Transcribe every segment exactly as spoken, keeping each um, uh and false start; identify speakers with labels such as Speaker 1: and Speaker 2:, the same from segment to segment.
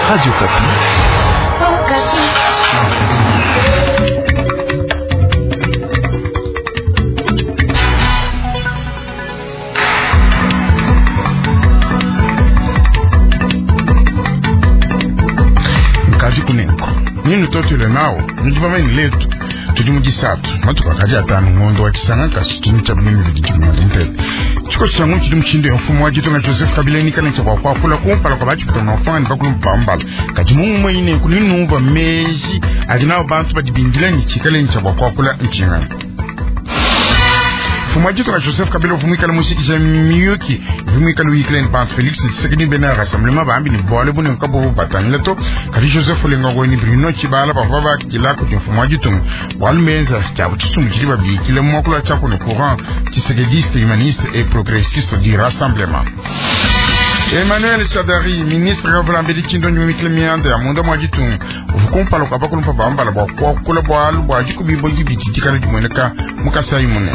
Speaker 1: Radio Kapi. Oh, Kapi. Mkaji kunenko nini totile nao njibameni letu tudimujisatu matuka kaji atanu ngondo wa kisanga kasi tunichabunini vidijikumali mpele chiko changu chidimu chinde mfumu wajitu nga Joseph Kabila nikale nchakwa kwa kula kumpala kwa bachi kutana wafanga nipakulu mpambala kaji mungu mwenye kunini nuva meji ajinao bantu badibindila nchikale nchakwa kwa kula nchingani Fumajito na Joseph Kabila fumikala musiki za miyuki fumikala wikile ni Bantu Felix Tshisekedi bena rassemblement ba ambi ni bole bune nkabo batani leto kadi Joseph lenga go ni Bruno Chibala ba baba kila ko fumajito walmenza chabu tsumu kili ba bikile mokula chako ne courant Tshisekedi humaniste et progressiste du rassemblement. Emmanuel Chadari, ministre de la Médecine de Mikilemiande, à Monda Mwajitu, vous comparez le Kabakul Pabamba, la Bakwa, Kulaboal, Wajikubi Bogi Bitika, du Moneka, Mukasa Imune.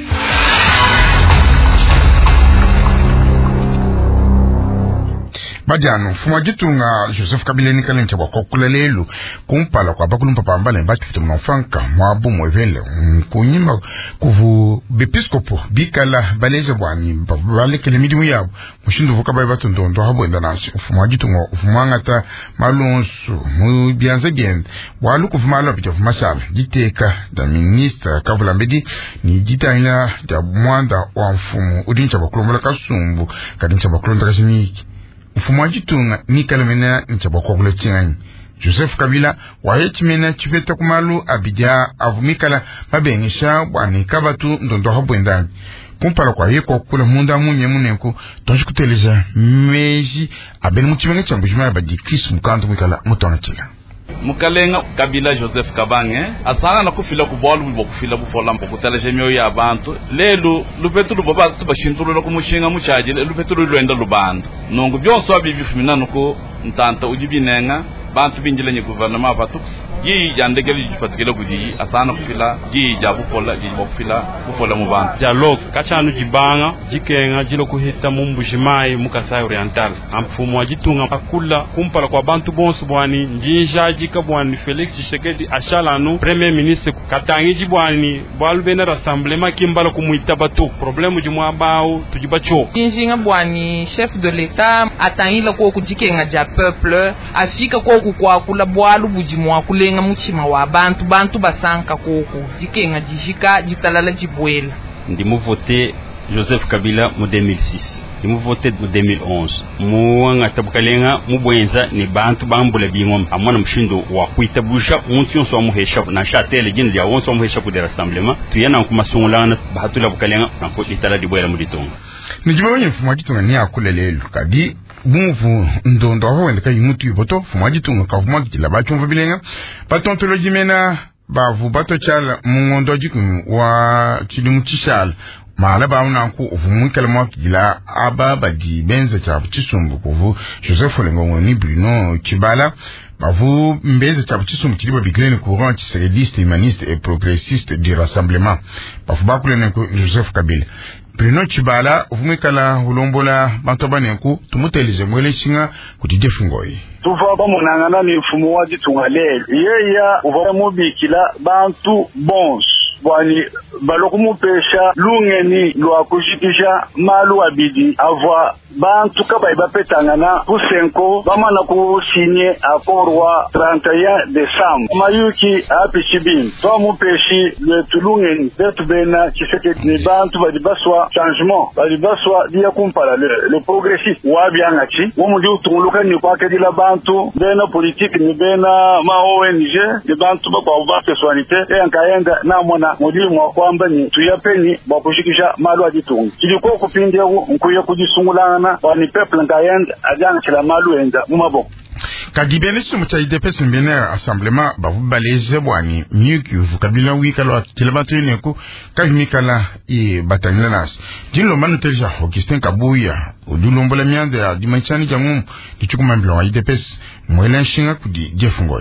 Speaker 1: Badiano, Fumajitu nga Joseph Kabila nikale nchaba kwa kulelelu kumpala kwa bakulu mpapamba le mbaki fitu mnafanka mwabu mwevele kunyima kuvu bepiskopo bikala baleje bwani bale kele midimu yabo mushindu vuka bayi batu ndondo habo enda nasi Fumajitu nga ufumangata malonsu mubianze bien walu kufumalo pita fumashala jiteka da ministre Kavula Mbedi ni jita ina da mwanda wa mfumu udincha bakulu mbala kasumbu kadincha bakulu ndakashimiki Mfumajitunga nikalemena nchabakwa kule chingani. Joseph Kabila wahechimena chipeta kumalu abidya avumikala mabengisha bwani kabatu ndondo habwendani. Kumpala kwa heko kula munda munye munenku tonjikuteleza meji abeni mchimenge changu jumaya badi Chris Mukanto mwikala mutona chila.
Speaker 2: Mukalenga Kabila Joseph Kabange asanga na kufila kubolu bibo kufila bufola mbokuteleje myo ya abantu lelo lupetu lubaba tubashinturu no kumushinga muchaje lupetu lwenda lubanda nongo byonso abibi fumina nuko ntanta ujibinenga bantu binjile ni gouvernement batu ji yandegeli jifatikele kudi asana kufila ji jabu fola ji bokufila bufola mu bantu
Speaker 3: dialogue kachanu jibanga jikenga jilo kuhita mumbujimai mukasai oriental amfumo wajitunga akula kumpala kwa bantu bonso bwani njinja jikabwani Felix Tshisekedi ashalanu premier ministre katangi jibwani bwalubena rassemblement kimbala kumuita batu problème jimwa bawo tujibacho
Speaker 4: njinga bwani chef de l'état atangi la ko kujikenga ja peuple afika ko kwa kula bwalu bujimwa kulenga muchima wa bantu bantu basanka koko jikenga jijika jitalala jibwela
Speaker 5: ndimu voter Joseph Kabila mu deux mille six ndimu voter mu deux mille onze muanga tabukalenga mubwenza ni bantu bambula bingom amwana mshindo wa kuitabusha unti so muhesha na shatele jindi ya wonso muhesha ku de rassemblement tuyana kumasungulana bahatula bukalenga na ko litala dibwela muditonga
Speaker 2: nijibawenye Mfumajitunga ni akulelelu kadi Bunfu ndondo aho wendeka yimutu yuboto Fumajitunga kavuma kitila bachumva bilenga batontolo jimena bavu bato chala mungondo jikum wa chidimu chishala maala bauna ku ufumwikala mwakijila aba badi benza chabu chisumbu kufu Joseph Lengo ni Bruno Chibala bavu mbeze chabu chisumbu chiliba bigilene courant Tshisekedi humaniste et progressiste du rassemblement bavu bakulene ku Joseph Kabila Bruno Chibala ufumikala ulombola bantu abanenku tumutelize mwele chinga kutidefungoyi
Speaker 6: tuva bamunangana ni mfumu wajitunga lelo yeya uva mubikila bantu bons bwani balokumupesha lungeni lwa kushikisha malu abidi avwa bantu kabai bapetangana kusenko bamana kusinye akorwa trente et un décembre mayuki apishibin to mupeshi le tulungeni betu bena Tshisekedi ni bantu badibaswa changement badibaswa dia kumpala le, le progressiste wabiangachi womundi utunguluka ni kwa kedila bantu bena politique ni bena ma O N G ni bantu bakwa ubate swanite e ankaenda na mona mudimu wa kwamba ni tuyapeni bakushikisha malu ajitunga kilikuwa kupindia nkuye kujisungulana wani peuple ngayenda ajanga kila malu enda mumaboko kadibene chimu cha I D P S mbene rassemblement bavu baleze bwani miyuki uvu Kabila wikala kilabatu ineku kavimikala i batanila nasi jinlo manu telja Augustin Kabuya udulombola miande ya dimanchani jangumu dichukuma mbilo wa I D P S mwela nshinga kudi jefungoyi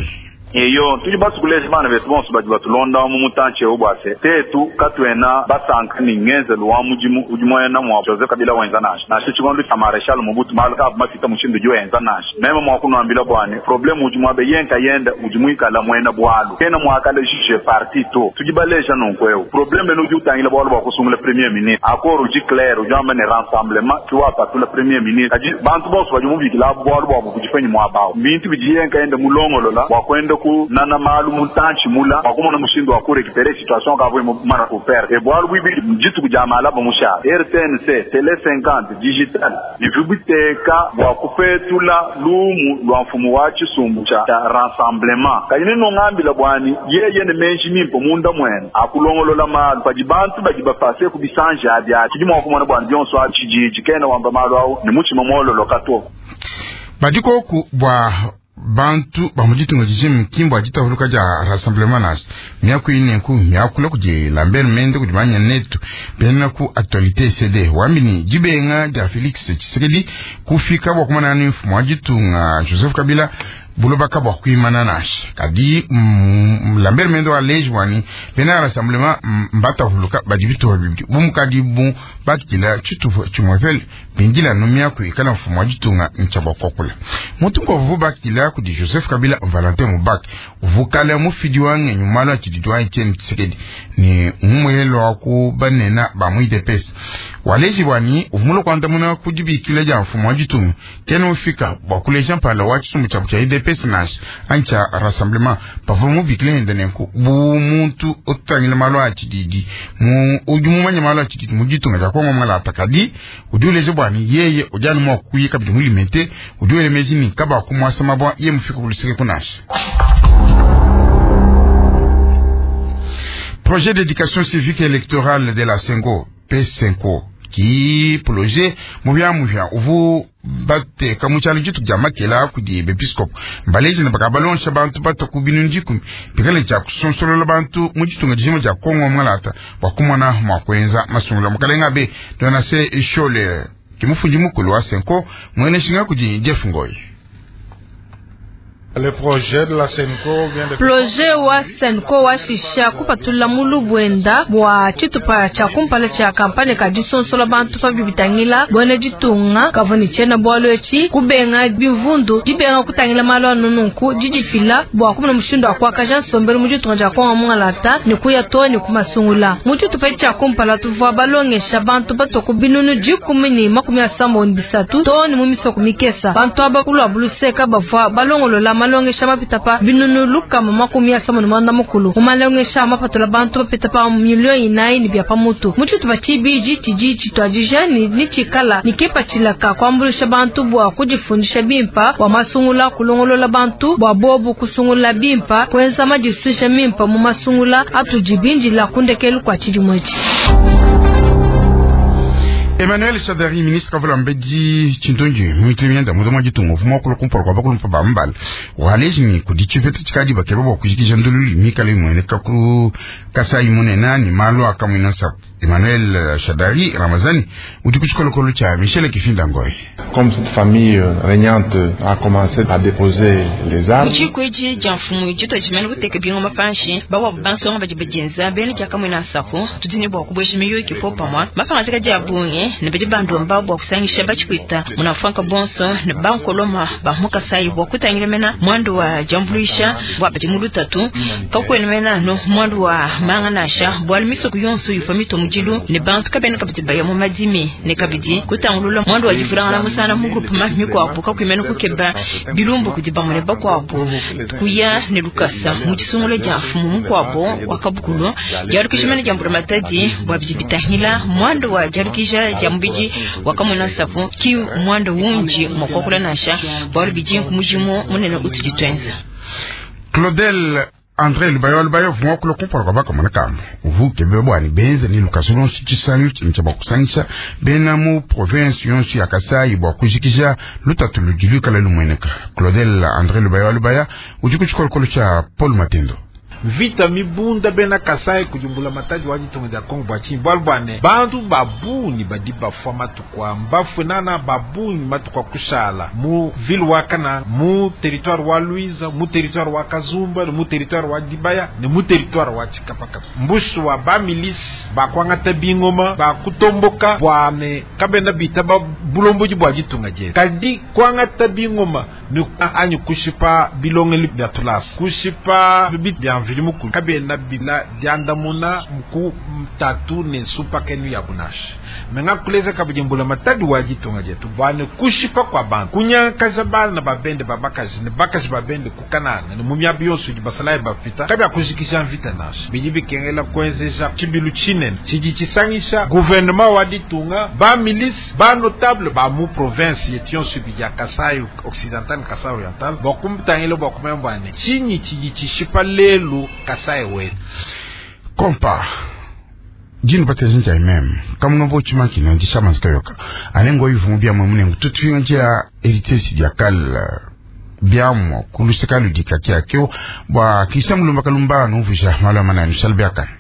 Speaker 6: eyo tuli basukulezi bana betu bonso baji batulonda mu mutanche obwase tetu katwena basanka ningenze lwa mujimu ujimo na mwa Joseph Kabila wenza nash na chichikondo cha Marshal Mobutu malaka mafita mushindo jo wenza nash mema mwa kuno ambila bwane problem ujimo be yenka yenda ujimo ikala mwena bwalu kena mwa kale jije parti to tujibalesha nonkweo problem no jutangila bwalu ba kusungula premier ministre accord uji clair ujamba ne rassemblement tuwa patula premier ministre aji bantu bonso baji mubikila bwalu ba kujifanya mwa bao bintu bijiyenka yenda mulongolola wa kwenda ku nana malu mutanchi mula wakuma na mushindo wa kurekipere situation kavwe mara kupere e bwalu bibi mjitu kujamala ba musha R T N C tele cinquante digital ifubiteka wa kupetula lumu lwa mfumu wa chisumbu cha rassemblement kanyine no ngambila bwani yeye ne menshi mimpo munda mwene akulongolola malu pajibantu bajiba pase kubisanja abya kijima wakuma na bwani byonso achiji kena wamba malu au ni muchi mamolo lokato
Speaker 2: badiko ku bwa bantu bamujitu ngajije mkimbo ajita huluka ja rassemblement nas miaku ine ku miaku la kuje Lambert Mende kujimanya netu bena ku actualité C D wamini jibenga ja Felix Tshisekedi kufika wakumana ni mfumu ajitu nga Joseph Kabila bulobaka bwa kuimana nash kadi mm, Lambert Mende wa lejwani bena rassemblement mbata huluka bajibitu wabibi bumukadi bu bakila chitu chumwefel bingila numia ku ikala mfumu ajitu nga nchaba kokula mutu kwa vuvu bakila kudi Joseph Kabila Valentin Mubak vukala mufidi wange nyumalo chididwa Etienne Tshisekedi ni mwelo wako banena ba mu I D P S waleji wani uvumulo kwanda muna kujibi kila ja mfumu ajitu kena ufika bakuleja pala wachi sumu chabu cha I D P S nash ancha rassemblement pavumu bikile ndenenku bu muntu otangile malo achididi mu ujumu manya malo achididi mujitu nga kwa mwala atakadi ujuleje bwani yeye ujani mwa kuyi kabidi mwili mente ujuele mezini kaba kumwasa mabwa ye mfika kulisike kunash. Projet d'éducation civique électorale de la Sengo P cinq qui projet muvya muvya uvu bate kamuchali jitu jamakela kudi bepiscope mbaleji na bakabalon shabantu bato kubinundiku pikale cha kusonsolo bantu mujitu ngajimo ja Kongo mngalata wakumana mwakwenza masungula mkalenga be dona se shole kimufunji mukulu wa Senko mwene shinga kuji Jeff Ngoy.
Speaker 7: Le projet de la Senko vient de
Speaker 8: projet wa Senko wa shisha kupatula mulu bwenda bwa chitupa cha kumpala cha kampane ka disonsola bantu fa bibitangila bwana jitunga kavoni chena bwalo echi kubenga bivundu jibenga kutangila malo nununku jijifila bwa kumuna mushindo akwa kajan sombere mujitunga ja kwa mwangalata ni kuya to ni kumasungula mujitupa cha kumpala tuva balonge shabantu bato kubinunu jikumini makumi asamba ondisatu to ni mumiso kumikesa bantu abakulu abuluseka bava balongolo la malonge shama pitapa binunu luka makumi asamba numanda mukulu umalonge shama patola bantu pitapa milioni inai ni bya pamutu mutu tubachibiji tiji chitwajijani ni chikala ni kepa chilaka kwambulisha bantu bwa kujifundisha bimpa wa masungula kulongolola bantu bwa bobu kusungula bimpa kwenza majiswisha mimpa mu masungula atujibinji la kundekelu kwa chidi mwechi.
Speaker 2: Emmanuel Shadari, ministre of Lambedi Chindonji, mwitimienda mudoma jitungo fumo kulo kumporo kwa bakulu mpaba mbali waleji ni kudichifete chikadi bakeba wa kujikisha ndoluli mikale mwene kakuru Kasai Munena ni malo akamwina sa Emmanuel Shadari Ramazani udikuchukolo kolo cha Michel Kifinda Ngoy.
Speaker 7: Comme cette famille régnante a commencé à déposer les armes,
Speaker 9: Chikweji jamfumu juto jimene buteke bingo mapanshi bawa banso nga bajibejenza bene jakamwina sako tudini bwa kubweshimiyo ikipopa mwa mapanga zika jabunye ne beje bandu mbabo kusangisha bachikwita munafanka bonso ne bankoloma bamuka sai bwa kutangilemena mwandu wa jambulisha bwa bajimulu tatu kakwelemena no mwandu wa manganasha bwa limiso kuyonso yufamito mujilu ne bantu kabene kabitiba ya mumadimi ne kabidi kutangulula mwandu wa jifuranga na musana mu groupe mahmi kwa apo kakwemena kukeba bilumbu kujiba mune bakwa apo kuya ne lukasa mujisungule jafumu mukwapo wakabukulo jarukishimene jambura matadi bwa bijibitahila mwandu wa jarukisha jambiji wakamuna safu ki mwanda wunji mwakokula nasha bawali bijin kumujimo munene utujitwenza.
Speaker 2: Claudel André Lubayo Lubayo mwakula kumporo kwa baka manakamu uvu kebebo ani benze ni lukasulon si chisanyu chinchaba kusangisha bena mu province yonsu ya Kasai bwa kujikisha lutatu lujilu kala lumweneka. Claudel André Lubayo Lubayo ujikuchukolo kolo cha Paul Matendo.
Speaker 10: vita mibunda bena Kasai kujumbula Matadi wajitunga dia Kongo bwachi bwalbwane bantu babuni badiba fwa matukwa mbafu nana babuni matukwa kushala mu ville wakana mu territoire wa Luiza mu territoire wa Kazumba mu territoire wa Dibaya ne mu territoire wa Chikapaka mbushu wa ba milis ba kwangata bingoma ba kutomboka bwane kabenda bita ba bulomboji bwajitunga je kadi kwangata bingoma ni anyu kushipa bilongeli biatulas kushipa bibit bienvilimu ku kabenda bila diandamuna mku mtatu ne supa kenu ya bunash menga kuleza kabijimbula Matadi wajitunga je tubane kushipa kwa bantu kunya kazabal na babende babakaji ne bakaji babende kukananga ne mumya biyonsu di basalaye bapita kabya kujikisha vita nash bijibi kengela kwenzeja chibilu chinen chiji chisangisha gouvernement waditunga ba milice ba notable ba mu province yetion subi ya Kasai occidental Kasai oriental bokumtangelo bokumembane chinyi chiji chishipa lelu Kasai we
Speaker 2: kompa jini bate zinja imem kamuno bo chuma kino ndisha manskayoka alengo yivu bia mwemune ngututu njia heritage diakal biamo kuluseka ludika kia kyo bwa kisa mulumba kalumba no vija mala manani salbiaka